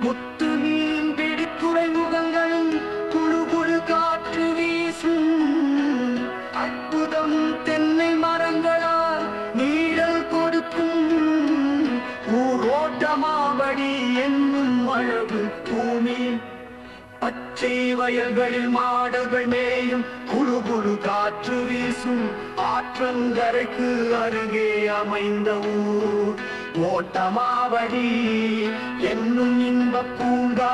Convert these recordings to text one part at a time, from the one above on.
முத்து மீன் பிடித்துறை முகங்களும் குழு குழு காற்று வீசும் அற்புதம் தென்னை மரங்களால் நீழல் கொடுக்கும் ஊரோட்டமாவடி என்னும் அழகு பூமி பச்சை வயல்களில் மாடுகள் மேயும் குழு குழு காற்று வீசும் ஆற்றங்கரைக்கு அருகே அமைந்த ஊர் ஓட்டமாவடி என்னும் இன்ப பூங்கா.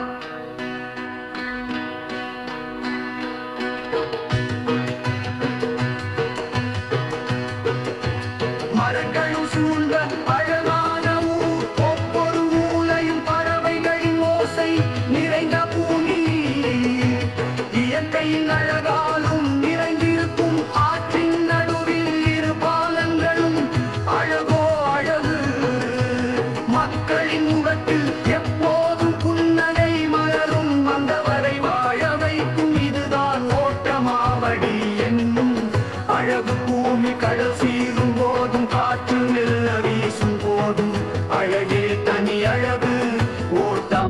மரங்களும் சூழ்ந்த அழகான ஊர், ஒவ்வொரு மூலையும் பறவைகளின் ஓசை நிறைந்த பூமி, இயற்கையின் அழகாலும் நிறைந்திருக்கும் ஆற்றின் நடுவில் இரு பாலங்களும் அழகோ அழகு. மக்களின் முகத்தில் எப்போதும் புன்னகை மலரும், வந்தவரை வாழ வைக்கும் இதுதான் ஓட்டமாவடி என்னும் அழகு